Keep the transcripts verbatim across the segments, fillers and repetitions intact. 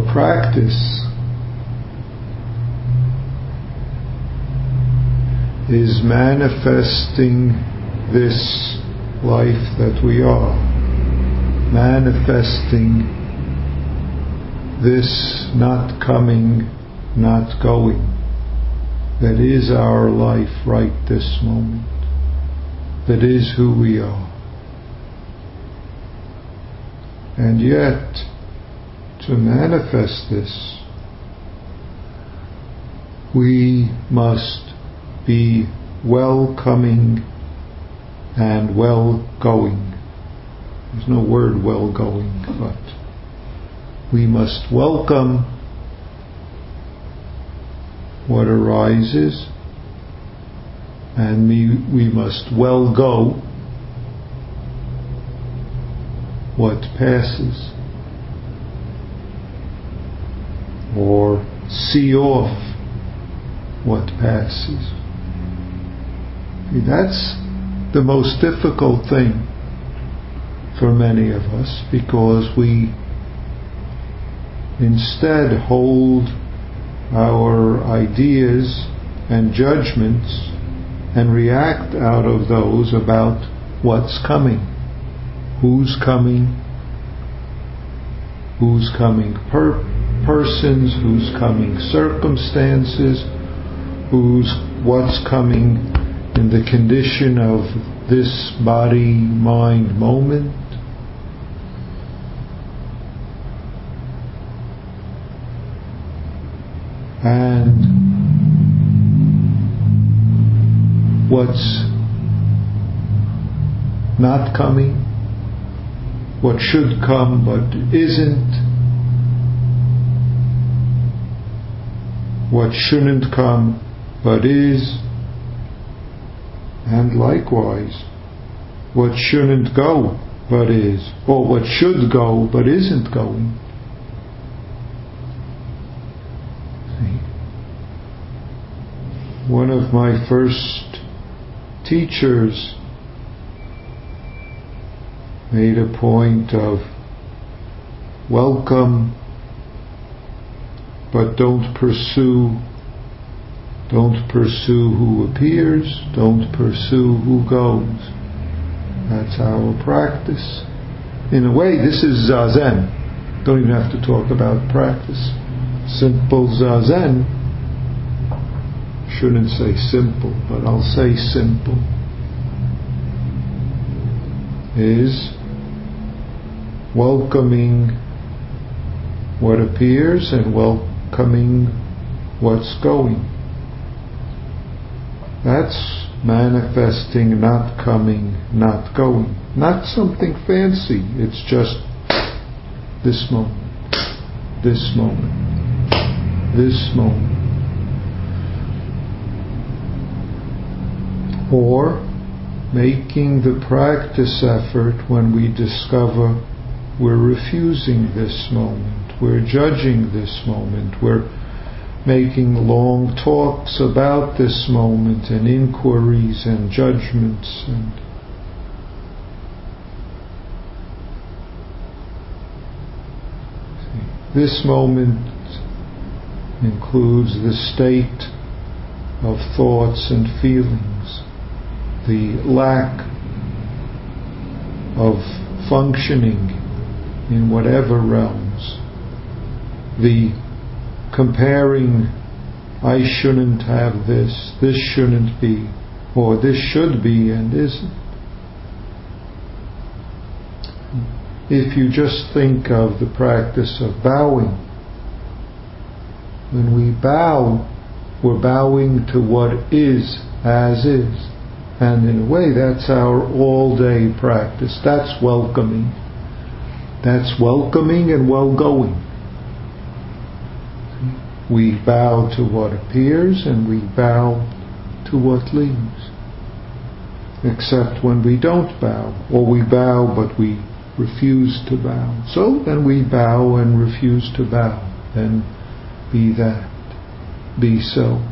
practice is manifesting this life that we are, manifesting this not coming, not going, that is our life right this moment, that is who we are. And yet, to manifest this, we must be welcoming and well-going. There's no word well-going, but we must welcome what arises, and we, we must well-go what passes, or see off what passes. That's the most difficult thing for many of us, because we instead hold our ideas and judgments and react out of those about what's coming, who's coming, who's coming per- persons, who's coming circumstances, who's what's coming in the condition of this body-mind moment. And what's not coming, what should come but isn't, what shouldn't come but is, and likewise, what shouldn't go but is, or what should go but isn't going. One of my first teachers made a point of welcome, but don't pursue, don't pursue who appears, don't pursue who goes. That's our practice. In a way, this is Zazen. Don't even have to talk about practice. Simple Zazen. Shouldn't say simple, but I'll say simple, is welcoming what appears and welcoming what's going. That's manifesting, not coming, not going. Not something fancy. It's just this moment, this moment, this moment. Or making the practice effort when we discover we're refusing this moment, we're judging this moment, we're making long talks about this moment and inquiries and judgments, and this moment includes the state of thoughts and feelings, the lack of functioning in whatever realms, the comparing, I shouldn't have this, this shouldn't be, or this should be and isn't. If you just think of the practice of bowing, when we bow, we're bowing to what is as is. And in a way, that's our all-day practice. That's welcoming. That's welcoming and well-going. We bow to what appears and we bow to what leaves. Except when we don't bow, or we bow but we refuse to bow. So then we bow and refuse to bow. Then be that, be so.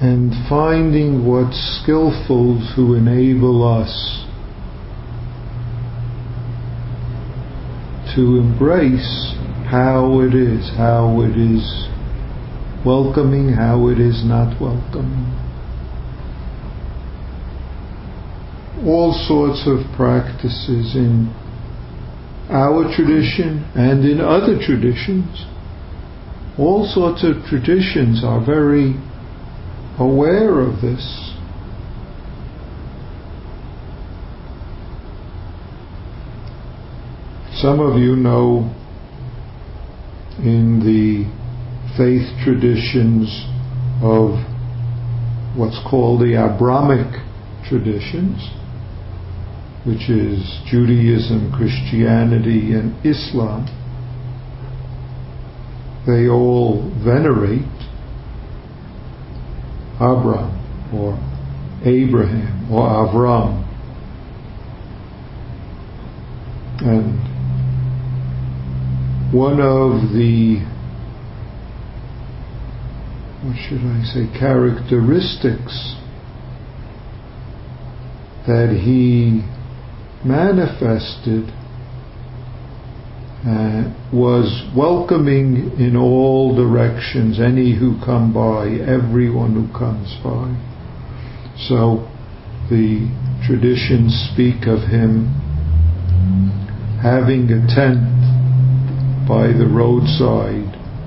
and finding what skillfuls who enable us to embrace how it is, how it is welcoming, how it is not welcoming. All sorts of practices in our tradition and in other traditions. All sorts of traditions are very aware of this. Some of you know in the faith traditions of what's called the Abrahamic traditions, which is Judaism, Christianity, and Islam, they all venerate Abraham or Abraham or Avram. And one of the, what should I say, characteristics that he manifested uh, was welcoming in all directions any who come by, everyone who comes by. So the traditions speak of him having a tent by the roadside.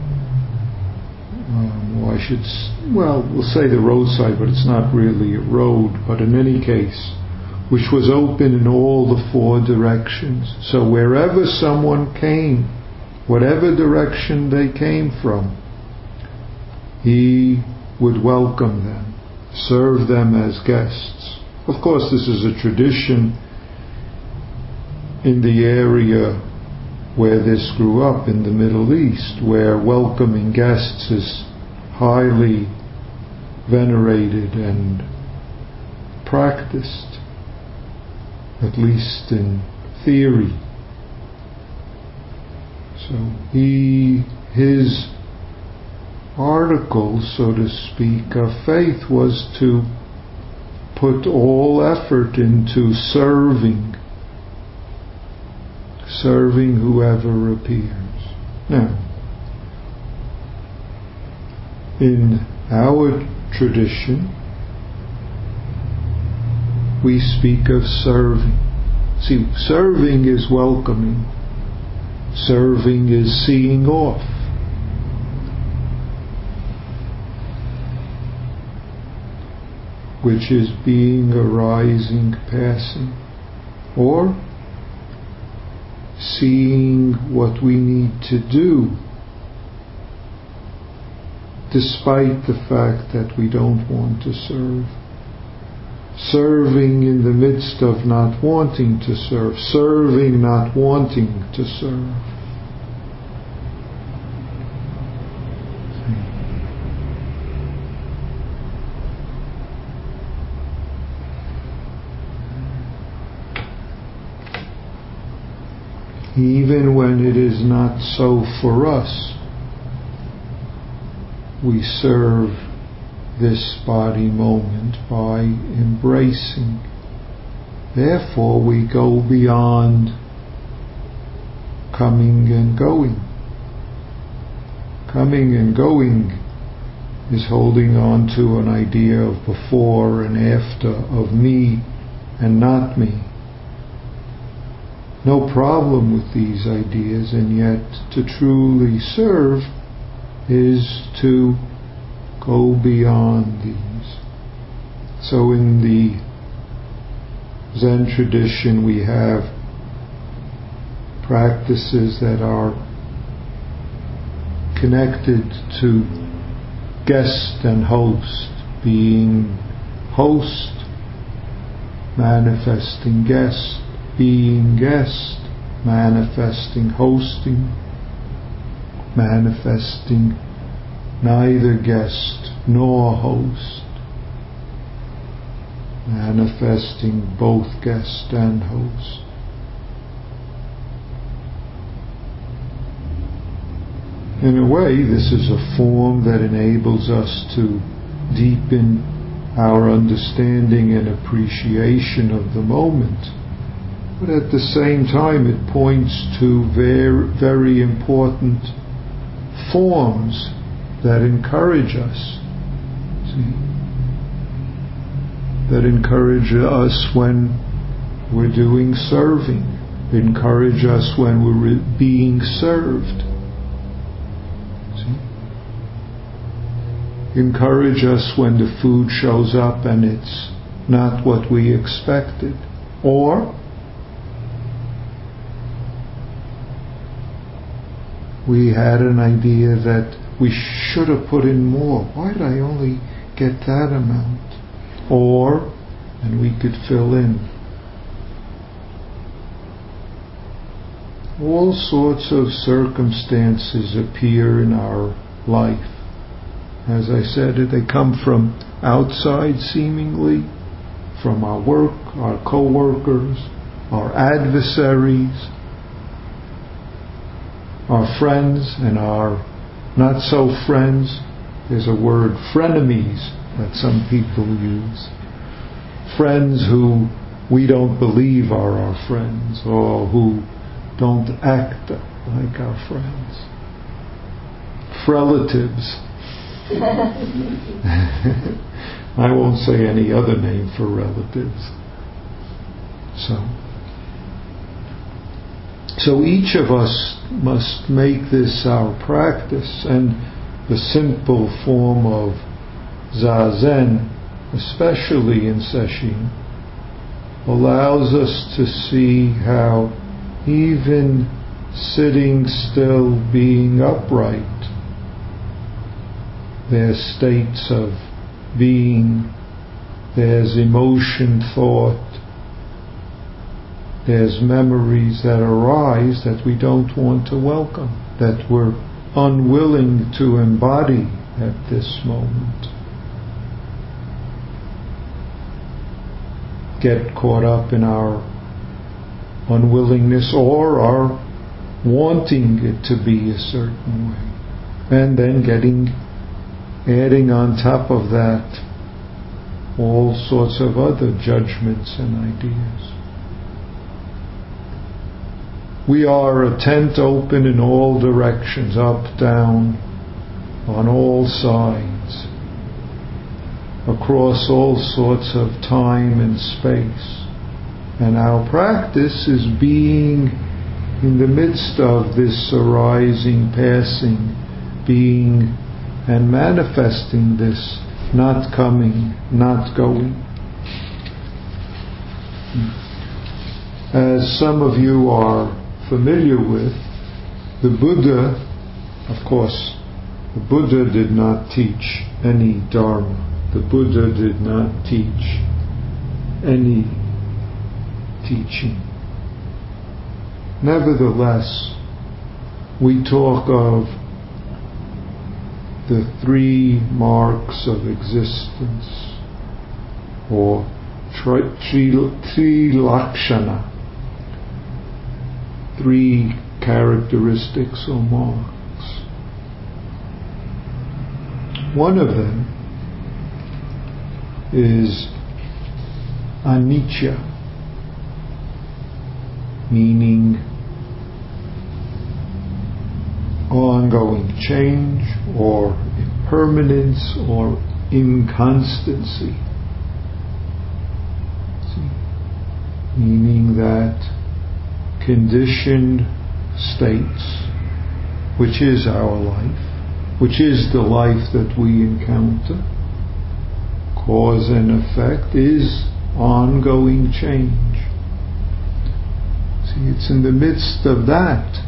Um, well, I should, well, we'll say the roadside, but it's not really a road, but in any case, which was open in all the four directions. So wherever someone came, whatever direction they came from, he would welcome them, serve them as guests. Of course, this is a tradition in the area where this grew up, in the Middle East, where welcoming guests is highly venerated and practiced, at least in theory. So he, his article, so to speak, of faith was to put all effort into serving, serving whoever appears. Now, in our tradition, we speak of serving. See, serving is welcoming. Serving is seeing off. Which is being, arising, passing. Or seeing what we need to do, despite the fact that we don't want to serve. Serving in the midst of not wanting to serve. Serving not wanting to serve. Even when it is not so for us, we serve this body moment by embracing. Therefore, we go beyond coming and going. Coming and going is holding on to an idea of before and after, of me and not me. No problem with these ideas, and yet to truly serve is to go beyond these. So in the Zen tradition we have practices that are connected to guest and host, being host, manifesting guest, being guest, manifesting hosting, manifesting neither guest nor host, manifesting both guest and host. In a way, this is a form that enables us to deepen our understanding and appreciation of the moment. But at the same time, it points to very, very important forms that encourage us. See? That encourage us when we're doing serving, encourage us when we're being served. See? Encourage us when the food shows up and it's not what we expected. Or we had an idea that we should have put in more. Why did I only get that amount? Or, and we could fill in. All sorts of circumstances appear in our life. As I said, they come from outside seemingly, from our work, our co-workers, our adversaries, our friends and our not so friends. There's a word, frenemies, that some people use. Friends who we don't believe are our friends, or who don't act like our friends. Relatives. I won't say any other name for relatives. So, so each of us must make this our practice, and the simple form of Zazen, especially in Sesshin, allows us to see how even sitting still, being upright, there's states of being, there's emotion, thought, there's memories that arise that we don't want to welcome, that we're unwilling to embody at this moment. Get caught up in our unwillingness or our wanting it to be a certain way, and then getting adding on top of that all sorts of other judgments and ideas. We are a tent open in all directions, up, down, on all sides, across all sorts of time and space. And our practice is being in the midst of this arising, passing, being and manifesting this, not coming, not going. As some of you are familiar with, the Buddha, of course, the Buddha did not teach any Dharma. The Buddha did not teach any teaching. Nevertheless, we talk of the three marks of existence, or tri, tri, tri lakshana, three characteristics or marks. One of them is anicca, meaning ongoing change or impermanence or inconstancy. See? Meaning that conditioned states, which is our life, which is the life that we encounter, cause and effect, is ongoing change. See, it's in the midst of that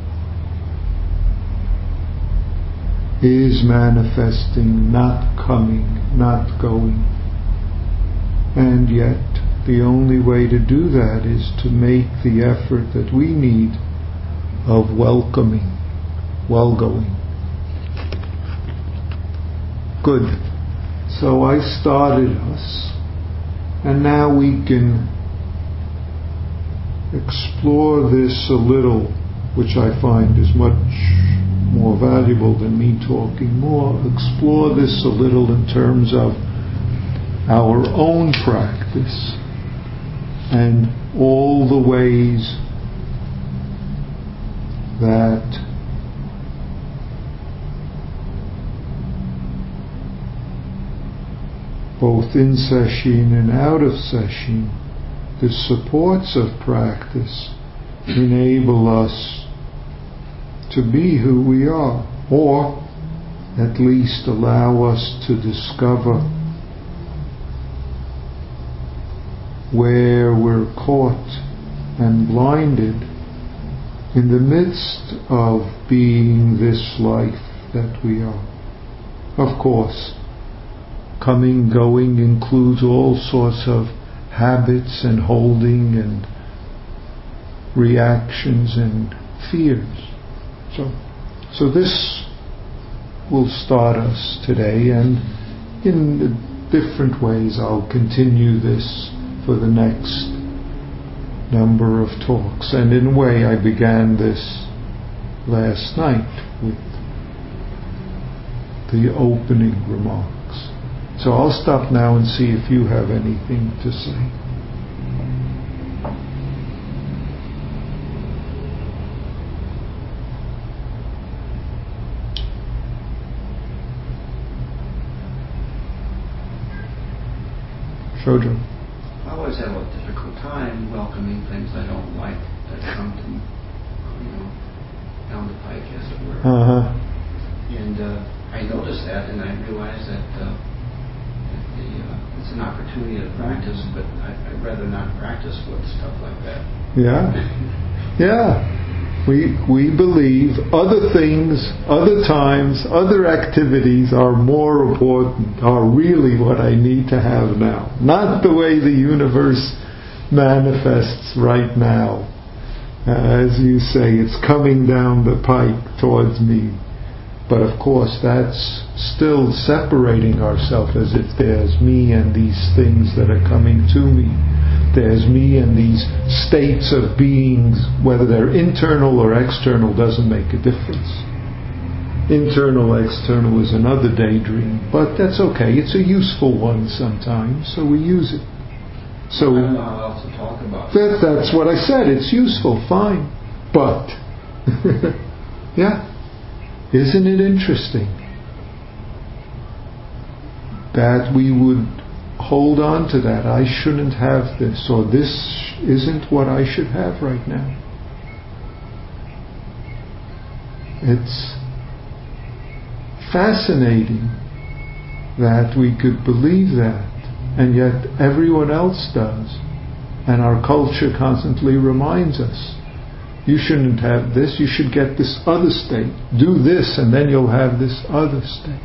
is manifesting, not coming, not going. And yet, the only way to do that is to make the effort that we need of welcoming, well-going. Good. So I started us, and now we can explore this a little, which I find is much more valuable than me talking more, explore this a little in terms of our own practice and all the ways that both in session and out of session, the supports of practice enable us to be who we are, or at least allow us to discover where we're caught and blinded in the midst of being this life that we are. Of course, coming, going includes all sorts of habits and holding and reactions and fears. So, so this will start us today, and in different ways I'll continue this for the next number of talks. And in a way I began this last night with the opening remarks. So I'll stop now and see if you have anything to say. Shoujo. I always have a difficult time welcoming things I don't like that come to, you know, down the pike, as it were. Uh-huh. And uh, I noticed that, and I realized that, uh, that the, uh, it's an opportunity to practice, but I, I'd rather not practice with stuff like that. Yeah. Yeah. We we believe other things, other times, other activities are more important, are really what I need to have now. Not the way the universe manifests right now. Uh, as you say, it's coming down the pike towards me. But of course, that's still separating ourselves as if there's me and these things that are coming to me. There's me and these states of beings, whether they're internal or external doesn't make a difference. Internal, external is another daydream, but that's okay. It's a useful one sometimes, so we use it. So I don't know how else to talk about that, that's what I said. It's useful, fine. But, yeah, isn't it interesting that we would hold on to that? I shouldn't have this, or this isn't what I should have right now. It's fascinating that we could believe that, and yet everyone else does. And our culture constantly reminds us, you shouldn't have this, you should get this other state. Do this and then you'll have this other state.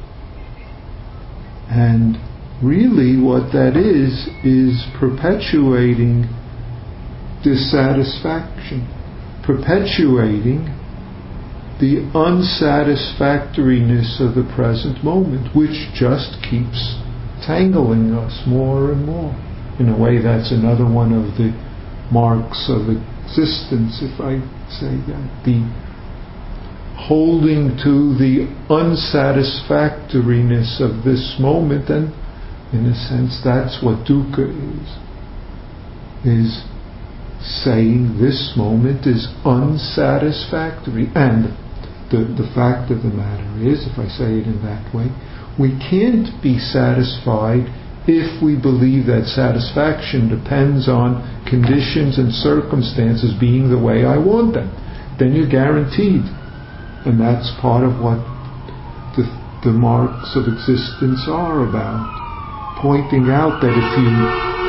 And really what that is, is perpetuating dissatisfaction, perpetuating the unsatisfactoriness of the present moment, which just keeps tangling us more and more. In a way, that's another one of the marks of existence, if I say that. The holding to the unsatisfactoriness of this moment, and in a sense that's what dukkha is. Is saying this moment is unsatisfactory. And the, the fact of the matter is, if I say it in that way, we can't be satisfied if we believe that satisfaction depends on conditions and circumstances being the way I want them. Then you're guaranteed. And that's part of what the, the marks of existence are about. Pointing out that if you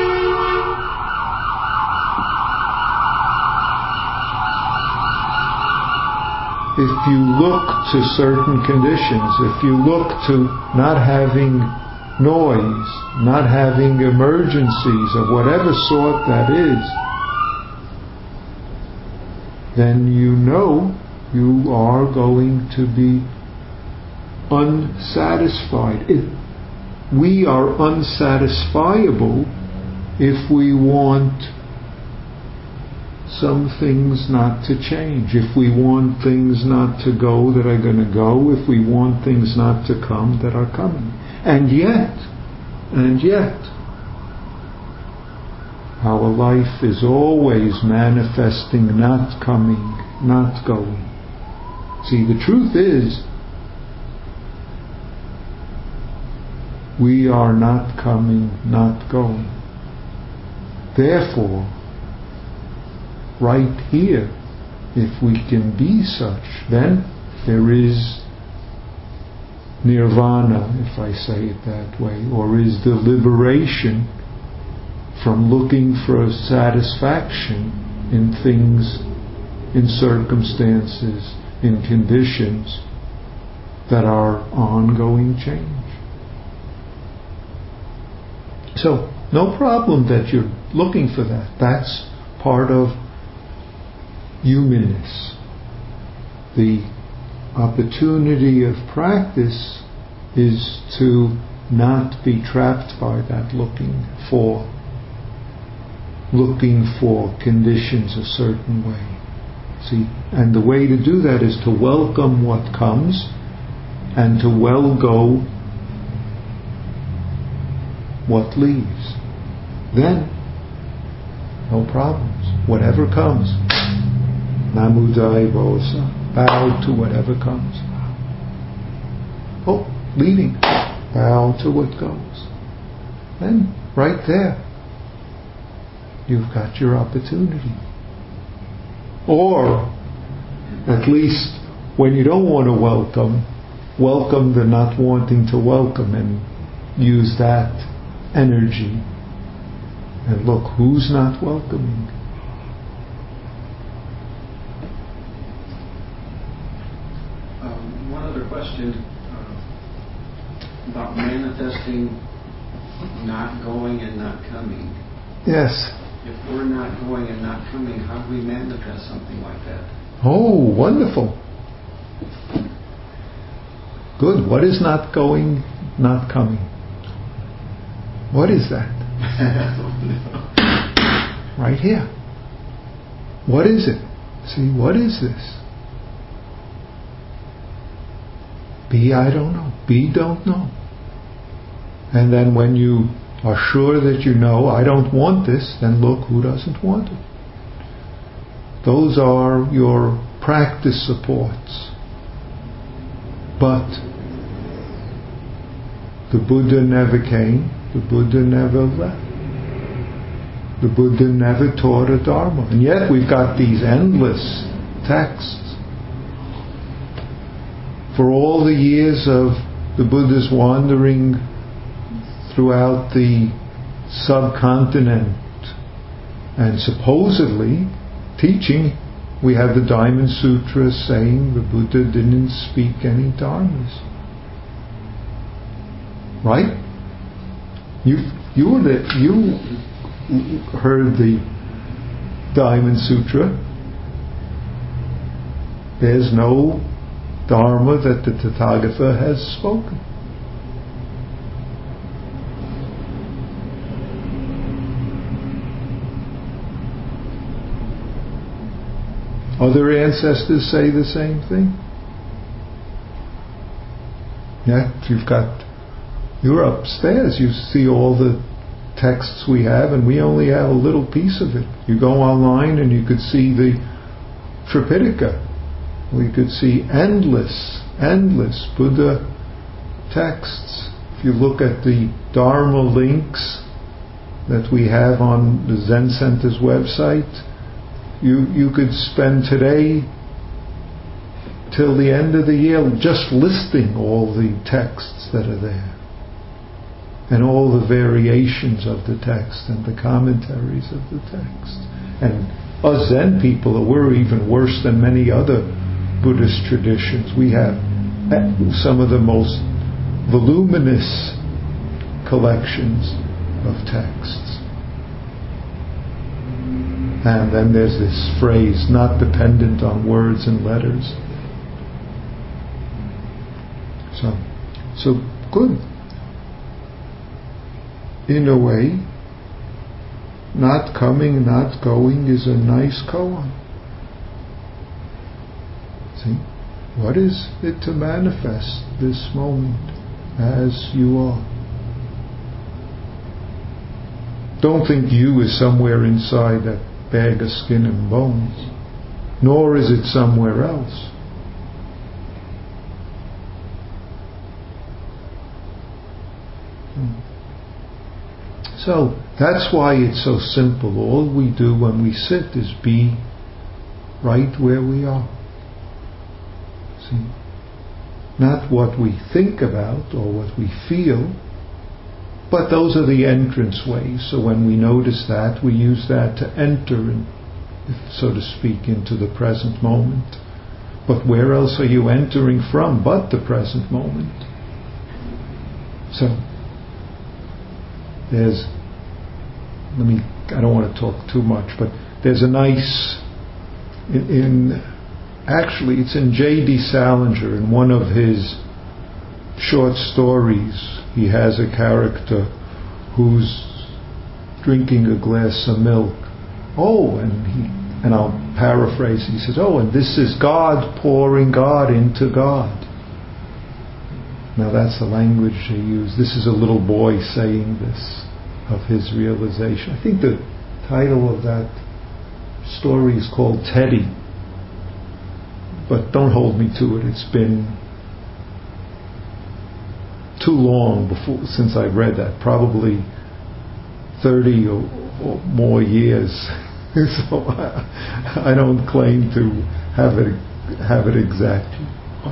if you look to certain conditions, if you look to not having noise, not having emergencies of whatever sort that is, then you know you are going to be unsatisfied. It, we are unsatisfiable if we want some things not to change, if we want things not to go that are going to go, if we want things not to come that are coming. And yet, and yet, our life is always manifesting not coming, not going. See, the truth is, we are not coming, not going. Therefore, right here, if we can be such, then there is nirvana, if I say it that way, or is the liberation from looking for satisfaction in things, in circumstances, in conditions that are ongoing change. So, no problem that you're looking for that. That's part of humanness. The opportunity of practice is to not be trapped by that looking for looking for conditions a certain way. See, and the way to do that is to welcome what comes and to well go what leaves. Then, no problems. Whatever comes, Namudai Bosa, bow to whatever comes. Oh, leaving, bow to what goes. Then, right there, you've got your opportunity. Or, at least, when you don't want to welcome, welcome the not wanting to welcome and use that energy. And look, who's not welcoming? Um, one other question uh, about manifesting not going and not coming. Yes. If we're not going and not coming, how do we manifest something like that? Oh, wonderful. Good. What is not going, not coming? What is that? Right here. What is it? See, what is this? B, I don't know. B, don't know. And then when you are sure that you know, I don't want this, then look, who doesn't want it? Those are your practice supports. But the Buddha never came, the Buddha never left. The Buddha never taught a Dharma. And yet we've got these endless texts. For all the years of the Buddha's wandering throughout the subcontinent and supposedly teaching, we have the Diamond Sutra saying the Buddha didn't speak any dharmas. Right? You you were the, you heard the Diamond Sutra. There's no dharma that the Tathagata has spoken. Other ancestors say the same thing. Yeah, you've got, you're upstairs, you see all the texts we have, and we only have a little piece of it. You go online and you could see the Tripitaka. We could see endless, endless Buddha texts. If you look at the Dharma links that we have on the Zen Center's website, You you could spend today till the end of the year just listing all the texts that are there and all the variations of the text and the commentaries of the text. And us Zen people, we're even worse than many other Buddhist traditions. We have some of the most voluminous collections of texts. And then there's this phrase, not dependent on words and letters. So, so good. In a way, not coming, not going is a nice koan. See? What is it to manifest this moment as you are? Don't think you is somewhere inside that bag of skin and bones, nor is it somewhere else. So that's why it's so simple. All we do when we sit is be right where we are. See? Not what we think about or what we feel, but those are the entrance ways. So when we notice that, we use that to enter, in, so to speak, into the present moment. But where else are you entering from but the present moment? So there's, let me, I don't want to talk too much, but there's a nice, in, in actually it's in J D Salinger, in one of his short stories, he has a character who's drinking a glass of milk. Oh, and he, and I'll paraphrase, he says, oh, and this is God pouring God into God. Now that's the language they use. This is a little boy saying this of his realization. I think the title of that story is called Teddy. But don't hold me to it. It's been too long before since I read that. Probably thirty or, or more years. So I, I don't claim to have it have it exactly.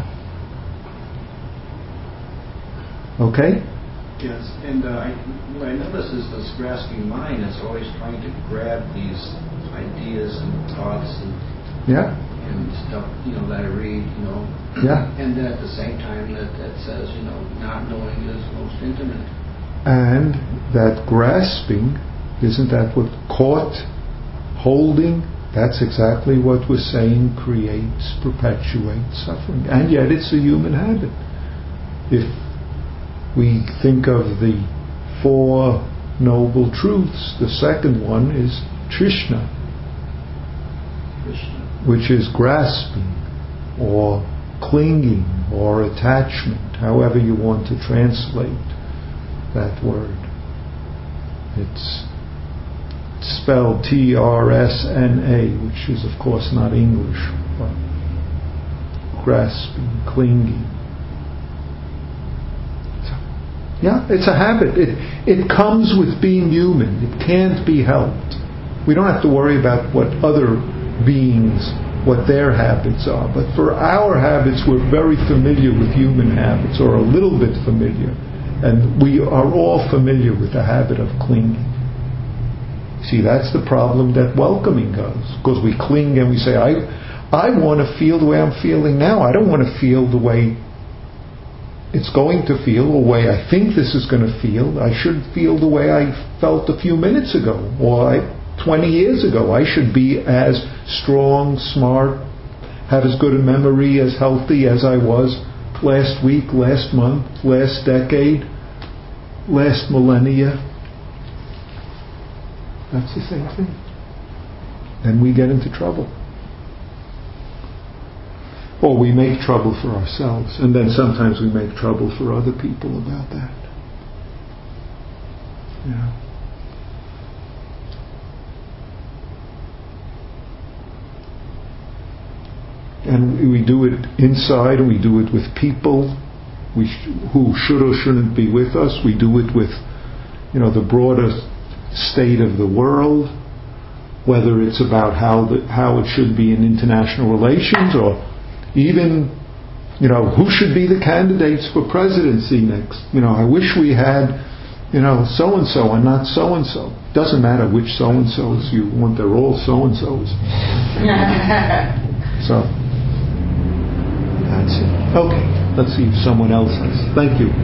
Okay? Yes, and uh, I, what I notice is this grasping mind is always trying to grab these ideas and thoughts and yeah. and stuff, you know, that I read, you know. Yeah. And then at the same time that, that says, you know, not knowing is most intimate. And that grasping, isn't that what caught, holding, that's exactly what we're saying creates, perpetuates suffering. And yet it's a human habit. If we think of the Four Noble Truths, the second one is Trishna, Krishna. Which is grasping or clinging or attachment, however you want to translate that word. It's spelled T R S N A, which is of course not English, but grasping, clinging. Yeah, it's a habit. It it comes with being human. It can't be helped. We don't have to worry about what other beings, what their habits are. But for our habits, we're very familiar with human habits, or a little bit familiar. And we are all familiar with the habit of clinging. See, that's the problem that welcoming does. Because we cling and we say, I, I want to feel the way I'm feeling now. I don't want to feel the way it's going to feel, or the way I think this is going to feel. I should feel the way I felt a few minutes ago, or I, twenty years ago. I should be as strong, smart, have as good a memory, as healthy as I was last week, last month, last decade, last millennia. That's the same thing. Then we get into trouble. Or we make trouble for ourselves, and then sometimes we make trouble for other people about that. Yeah. And we do it inside, and we do it with people we sh- who should or shouldn't be with us. We do it with, you know, the broader state of the world, whether it's about how the, how it should be in international relations, or even, you know, who should be the candidates for presidency next. You know, I wish we had, you know, so-and-so and not so-and-so. Doesn't matter which so-and-sos you want, they're all so-and-sos. So, that's it. Okay, let's see if someone else has. Thank you.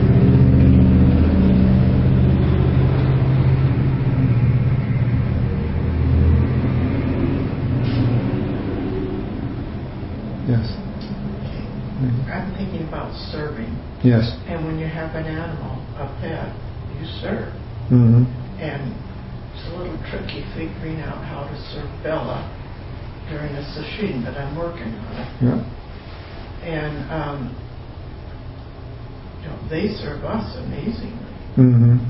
Yes. I'm thinking about serving. Yes. And when you have an animal, a pet, you serve. Mm-hmm. And it's a little tricky figuring out how to serve Bella during the sesshin that I'm working on. Yeah. And, um, you know, they serve us amazingly. Mm-hmm.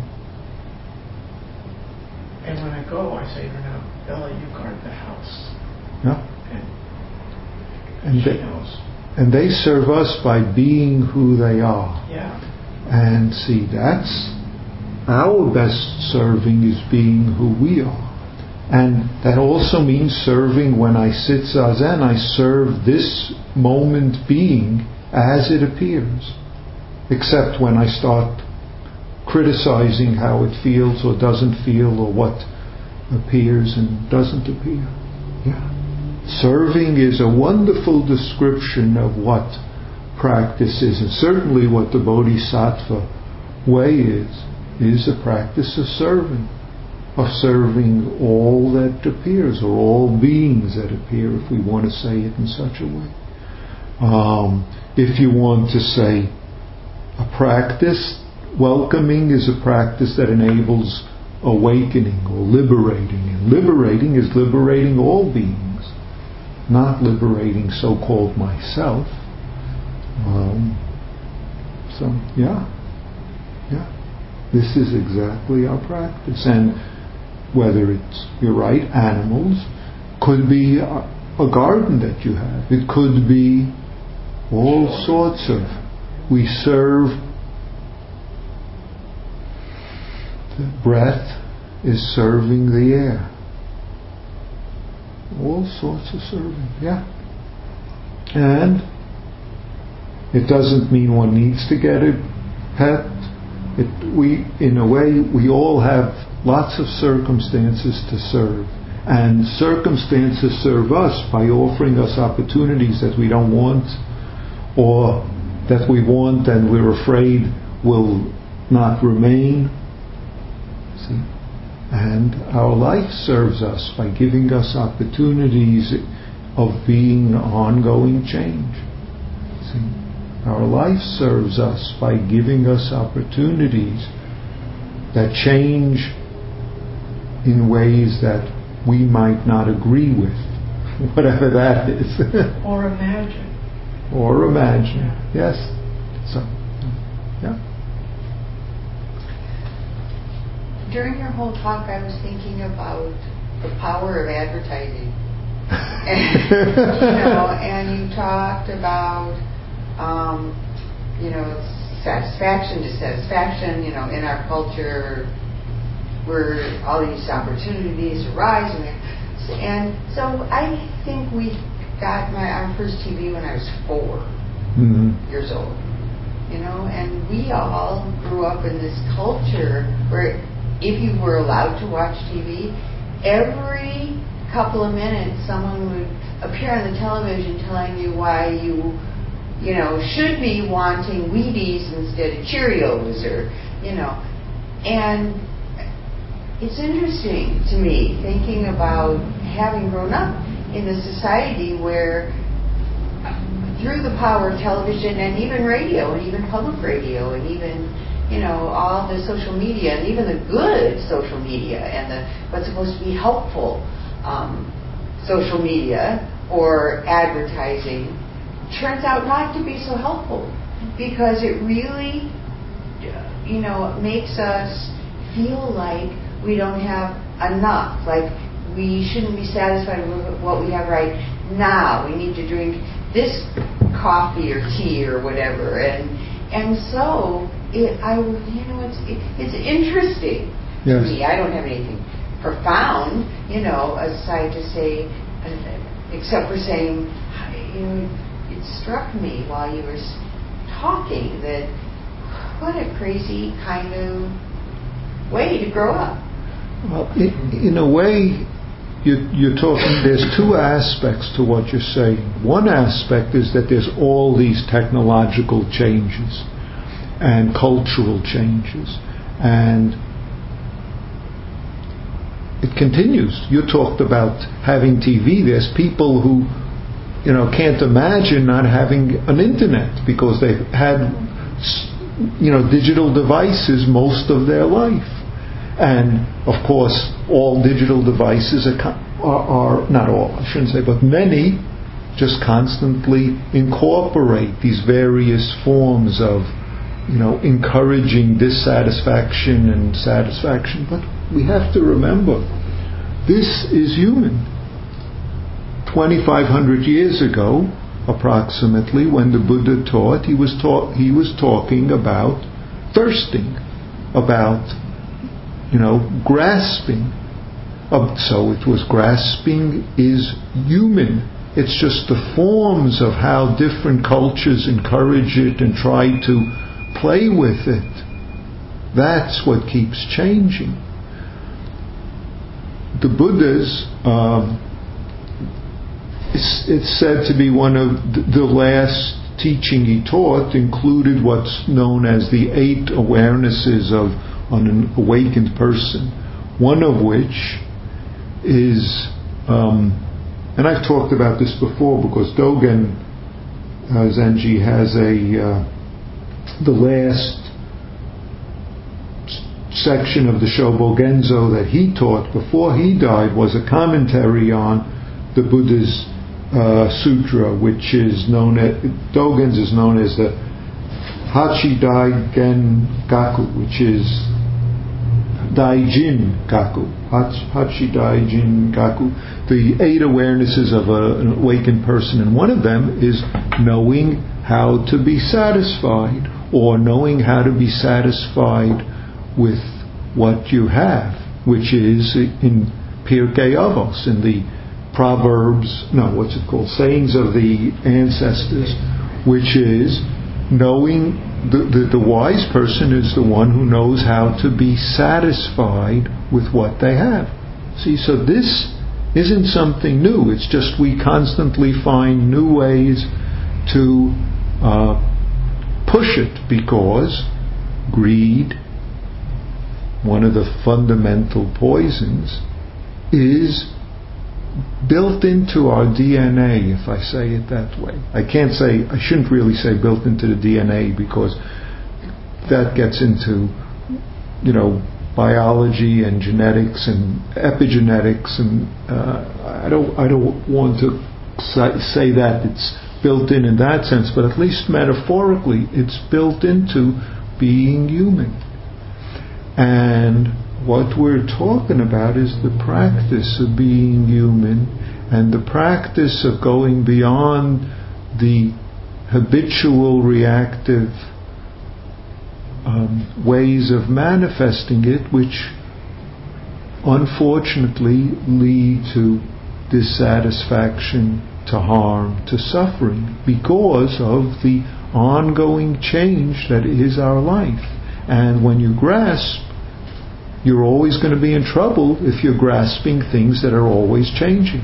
And when I go, I say to her, now, Bella, you guard the house. Yeah. And, and she they, knows. And they serve us by being who they are. Yeah. And see, that's our best serving, is being who we are. And that also means serving when I sit zazen, I serve this moment being as it appears. Except when I start criticizing how it feels or doesn't feel, or what appears and doesn't appear. Yeah. Serving is a wonderful description of what practice is, and certainly what the Bodhisattva way is, is a practice of serving, of serving all that appears, or all beings that appear, if we want to say it in such a way. Um, if you want to say a practice, welcoming is a practice that enables awakening or liberating, and liberating is liberating all beings, not liberating so-called myself. Um, so, yeah, yeah, this is exactly our practice. And whether it's, you're right, animals, could be a, a garden that you have. It could be all sorts of, we serve, the breath is serving the air. All sorts of serving, yeah. And it doesn't mean one needs to get a pet. It, we, in a way, we all have lots of circumstances to serve. And circumstances serve us by offering us opportunities that we don't want, or that we want and we're afraid will not remain. See? And our life serves us by giving us opportunities of being ongoing change. See? Our life serves us by giving us opportunities that change in ways that we might not agree with, whatever that is. Or imagine. Or imagine, yeah. Yes. So, yeah. During your whole talk, I was thinking about the power of advertising. and, you know, and you talked about, um, you know, satisfaction, dissatisfaction, you know, in our culture, where all these opportunities arise. And, and so I think we got my our first T V when I was four mm-hmm. years old. You know, and we all grew up in this culture where if you were allowed to watch T V, every couple of minutes someone would appear on the television telling you why you, you know, should be wanting Wheaties instead of Cheerios, or, you know. And it's interesting to me thinking about having grown up in a society where, through the power of television and even radio and even public radio and even, you know, all the social media and even the good social media and the what's supposed to be helpful um, social media or advertising turns out not to be so helpful, because it really, you know, makes us feel like we don't have enough, like we shouldn't be satisfied with what we have right now. We need to drink this coffee or tea or whatever, and and so it, I, you know, it's it, it's interesting yes. to me. I don't have anything profound, you know, aside to say, except for saying, you know, it struck me while you were talking that what a crazy kind of way to grow up. Well, in a way, you, you're talking, there's two aspects to what you're saying. One aspect is that there's all these technological changes and cultural changes, and it continues. You talked about having T V. There's people who, you know, can't imagine not having an internet because they've had, you know, digital devices most of their life. And of course, all digital devices are, are, are, not all, I shouldn't say, but many just constantly incorporate these various forms of, you know, encouraging dissatisfaction and satisfaction. But we have to remember, this is human. twenty-five hundred years ago, approximately, when the Buddha taught, he was taught, he was talking about thirsting, about, you know, grasping. So it was grasping is human. It's just the forms of how different cultures encourage it and try to play with it. That's what keeps changing. The Buddha's, um, it's, it's said to be one of the last teaching he taught, included what's known as the eight awarenesses of on an awakened person. One of which is, um, and I've talked about this before because Dogen uh, Zenji has a uh, the last section of the Shobogenzo that he taught before he died was a commentary on the Buddha's uh, sutra, which is known as, Dogen's is known as the Hachidai Gen Gaku, which is Daijin Gaku, Hachi Daijin Gaku, the eight awarenesses of a, an awakened person, and one of them is knowing how to be satisfied, or knowing how to be satisfied with what you have, which is in Pirkei Avos, in the Proverbs, no, what's it called, sayings of the ancestors, which is knowing. The, the, the wise person is the one who knows how to be satisfied with what they have. See, so this isn't something new. It's just we constantly find new ways to uh, push it, because greed, one of the fundamental poisons, is built into our D N A, if I say it that way. I can't say, I shouldn't really say built into the D N A, because that gets into, you know, biology and genetics and epigenetics, and uh, I don't I don't want to say that it's built in in that sense, but at least metaphorically, it's built into being human. And what we're talking about is the practice of being human, and the practice of going beyond the habitual reactive um, ways of manifesting it, which unfortunately lead to dissatisfaction, to harm, to suffering, because of the ongoing change that is our life. And when you grasp, you're always going to be in trouble if you're grasping things that are always changing.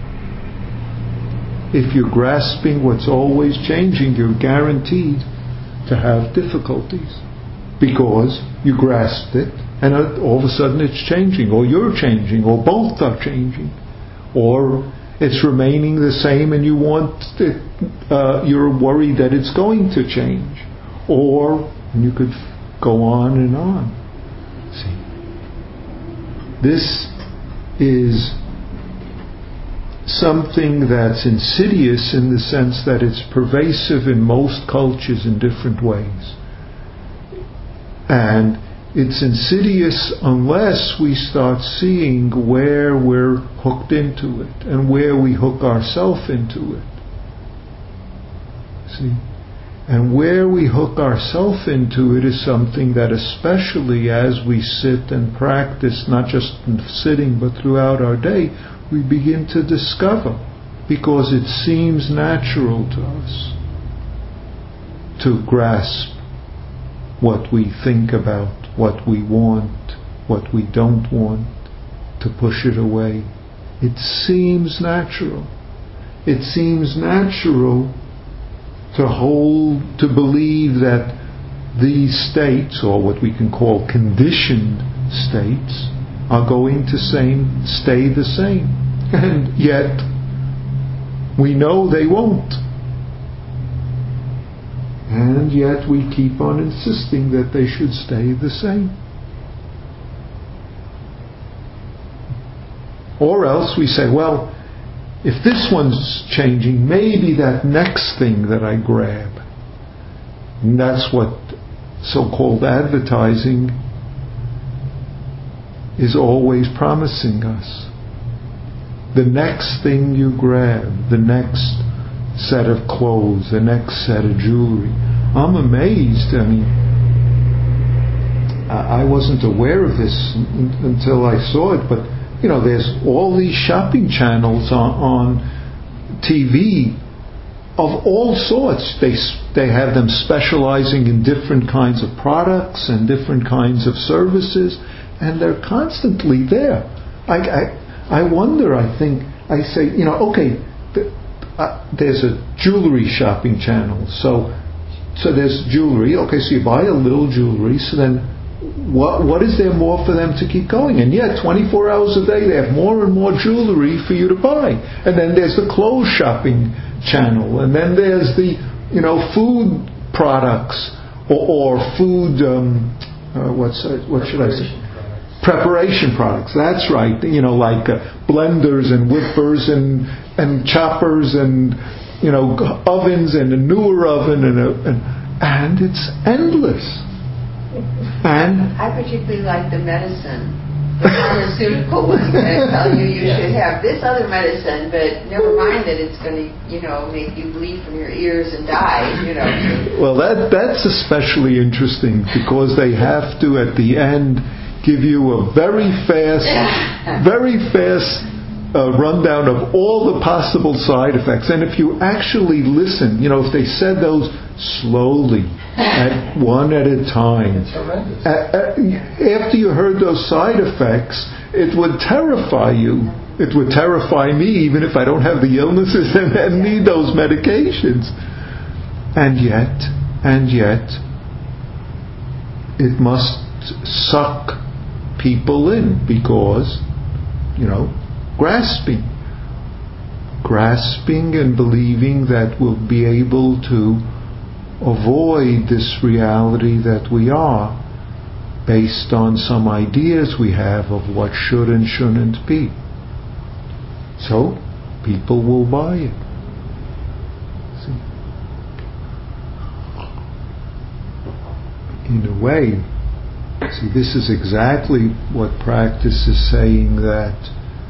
If you're grasping what's always changing, you're guaranteed to have difficulties, because you grasped it and all of a sudden it's changing, or you're changing, or both are changing, or it's remaining the same and you want it, uh, you're worried that it's going to change, or and you could go on and on. See, this is something that's insidious in the sense that it's pervasive in most cultures in different ways. And it's insidious unless we start seeing where we're hooked into it and where we hook ourselves into it. See? And where we hook ourselves into it is something that, especially as we sit and practice, not just in sitting but throughout our day, we begin to discover, because it seems natural to us to grasp what we think about, what we want, what we don't want, to push it away. It seems natural. It seems natural to hold, to believe that these states, or what we can call conditioned states, are going to same, stay the same. And yet, we know they won't. And yet we keep on insisting that they should stay the same. Or else we say, well, if this one's changing, maybe that next thing that I grab. And that's what so-called advertising is always promising us. The next thing you grab, the next set of clothes, the next set of jewelry. I'm amazed. I mean, I wasn't aware of this until I saw it, but you know, there's all these shopping channels on, on T V of all sorts. They they have them specializing in different kinds of products and different kinds of services, and they're constantly there. I, I, I wonder, I think, I say, you know, okay, th- uh, there's a jewelry shopping channel. So, so there's jewelry. Okay, so you buy a little jewelry, so then what what is there more for them to keep going? And yet, twenty-four hours a day, they have more and more jewelry for you to buy. And then there's the clothes shopping channel, and then there's the, you know, food products or, or food. Um, uh, what's uh, what should I say? Products. Preparation products. That's right. You know, like uh, blenders and whippers and and choppers and, you know, ovens and a newer oven and a, and, and it's endless. And I particularly like the medicine. The pharmaceutical was going to tell you you yeah. should have this other medicine, but never mind that it's going to, you know, make you bleed from your ears and die, you know. Well, that that's especially interesting because they have to, at the end, give you a very fast, very fast uh, rundown of all the possible side effects. And if you actually listen, you know, if they said those slowly, at one at a time. It's horrendous. Uh, uh, after you heard those side effects, it would terrify you. It would terrify me, even if I don't have the illnesses and, and need those medications. And yet, and yet, it must suck people in because, you know, grasping. Grasping and believing that we'll be able to avoid this reality that we are based on some ideas we have of what should and shouldn't be. So people will buy it. See? In a way, see, this is exactly what practice is saying, that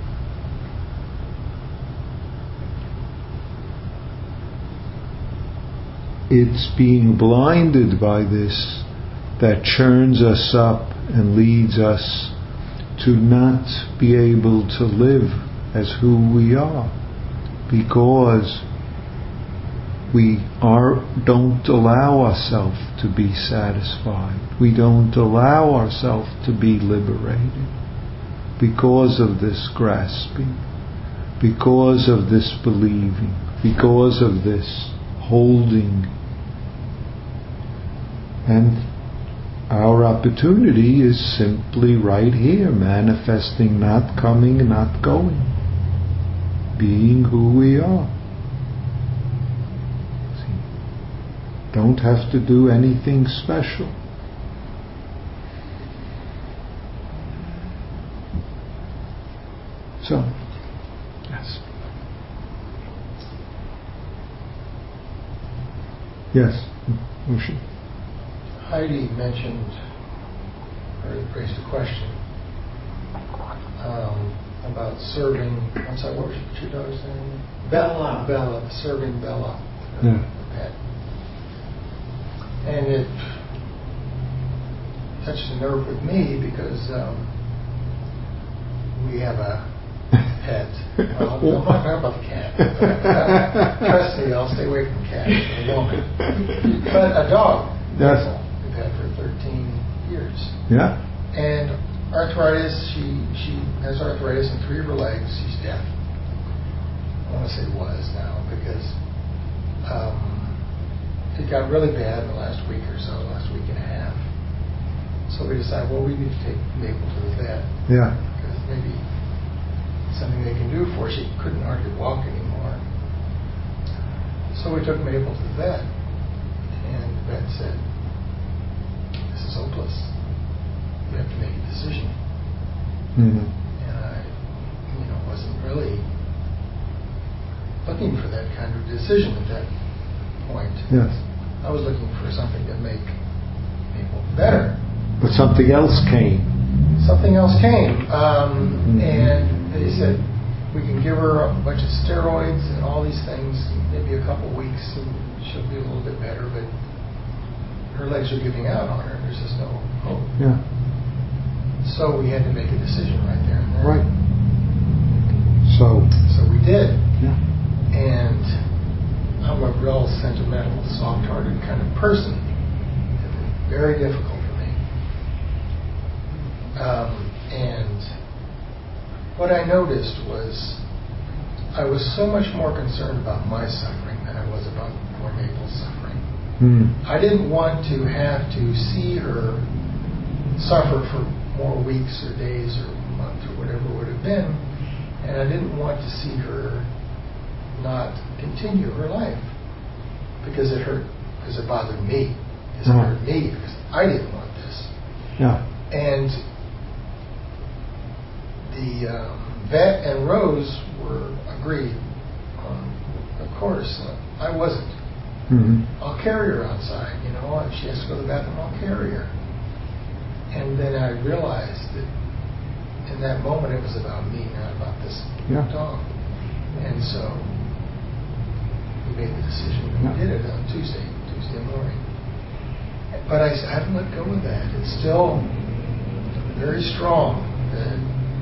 it's being blinded by this that churns us up and leads us to not be able to live as who we are, because we are don't allow ourselves to be satisfied. We don't allow ourselves to be liberated because of this grasping, because of this believing, because of this holding. And our opportunity is simply right here, manifesting, not coming, not going, being who we are. See? Don't have to do anything special. So, yes. Yes, Mushi. Heidi mentioned, or raised a question um, about serving. I'm sorry, what was your daughter's name? Bella. Bella, serving Bella, yeah. the pet, and it touched a nerve with me because um, we have a pet. Well, I'm not talking about the cat. Trust me, I'll stay away from cats for a moment. But a dog. Yes. We've had for thirteen years. Yeah. And arthritis, she she has arthritis in three of her legs. She's deaf. I want to say was now because um, it got really bad in the last week or so, last week and a half. So we decided, well, we need to take Maple to the vet. Yeah. Because maybe something they can do for her. She couldn't hardly walk anymore. So we took Maple to the vet. And the vet said, this is hopeless. You have to make a decision. Mm-hmm. And I, you know, a decision at that point. Yes. I was looking for something to make people better. But something else came. Something else came, um, Mm-hmm. and they said we can give her a bunch of steroids and all these things, maybe a couple weeks, and she'll be a little bit better. But her legs are giving out on her. There's just no hope. Yeah. So we had to make a decision right there and then. Right. So. So we did. Yeah. And I'm a real sentimental, soft-hearted kind of person. Very difficult for me. Um, and what I noticed was I was so much more concerned about my suffering than I was about poor Maple's suffering. Mm. I didn't want to have to see her suffer for more weeks or days or months or whatever it would have been, and I didn't want to see her not continue her life because it hurt, because it bothered me. It Oh. hurt me because I didn't want this. Yeah. And the um, vet and Rose were agreed on, of course, uh, I wasn't. Mm-hmm. I'll carry her outside, you know, if she has to go to the bathroom, I'll carry her. And then I realized that in that moment it was about me, not about this Yeah. dog. And so we made the decision and Yeah. we did it on Tuesday, Tuesday morning. But I haven't let go of that. It's still very strong. That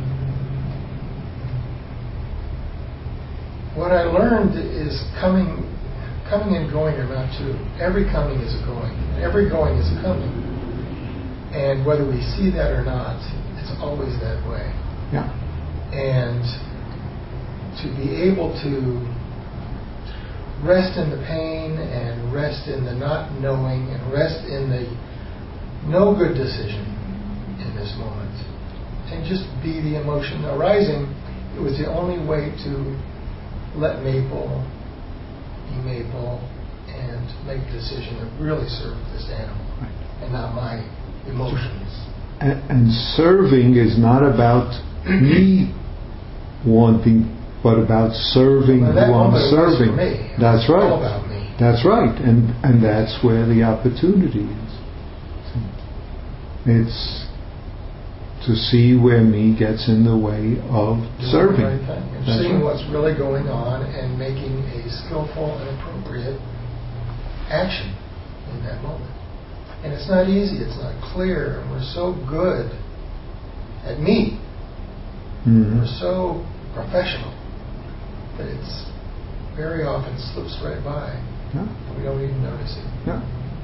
what I learned is coming coming and going are not two. Every coming is a going. Every going is a coming. And whether we see that or not, it's always that way. Yeah. And to be able to rest in the pain and rest in the not knowing and rest in the no good decision in this moment and just be the emotion arising, it was the only way to let Maple be Maple and make a decision that really served this animal and not my emotions. And, and serving is not about me wanting, but about serving Well, who that I'm moment was serving. for me. It That's was right. all about me. That's right, and and that's where the opportunity is. It's to see where me gets in the way of Doing serving. the right thing and That's seeing right. what's really going on and making a skillful and appropriate action in that moment. And it's not easy, it's not clear, and we're so good at me. Mhm. We're so professional that it's very often slips right by. Yeah. We don't even notice it. Yeah.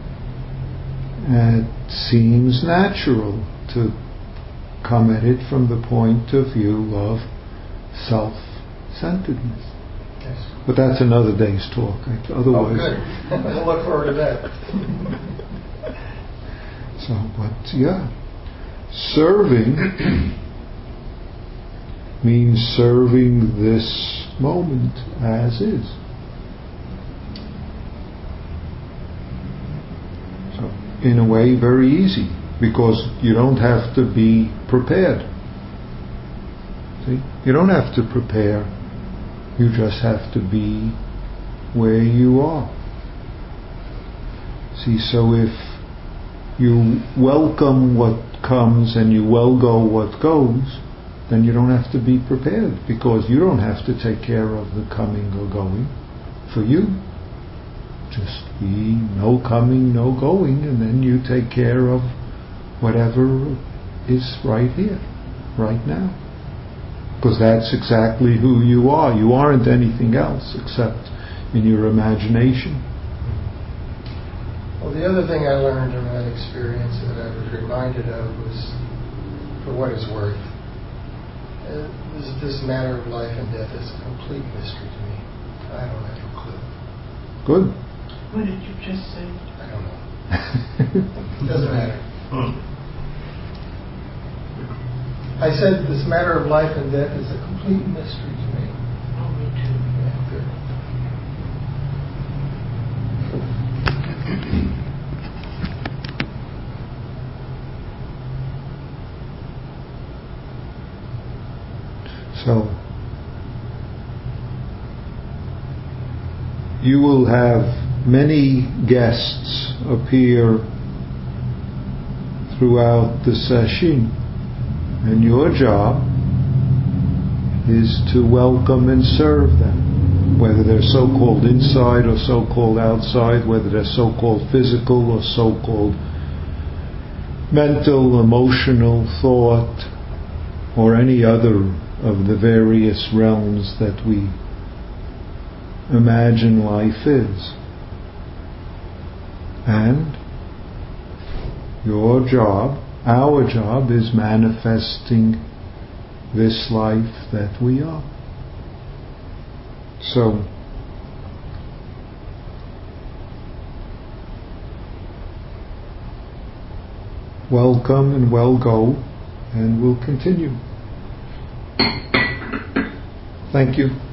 And it seems natural to come at it from the point of view of self-centeredness. Yes. But that's another day's talk. Oh, Otherwise, good. We'll look forward to that. so, but yeah, serving means serving this moment as is. So, in a way, very easy, because you don't have to be prepared. See? You don't have to prepare. You just have to be where you are. See, so if you welcome what comes and you welgo what goes, then you don't have to be prepared, because you don't have to take care of the coming or going for you. Just be no coming, no going, and then you take care of whatever is right here, right now. Because that's exactly who you are. You aren't anything else except in your imagination. Well, the other thing I learned in that experience that I was reminded of was, for what it's worth, uh, this, this matter of life and death is a complete mystery to me. I don't have a clue. Good. What did you just say? I don't know. Doesn't matter. I said this matter of life and death is a complete mystery to me. Oh, me too. Yeah, good. So, you will have many guests appear throughout the session, and your job is to welcome and serve them, whether they're so-called inside or so-called outside, whether they're so-called physical or so-called mental, emotional, thought, or any other of the various realms that we imagine life is. And your job, our job, is manifesting this life that we are. So, welcome and well go, and we'll continue. Thank you.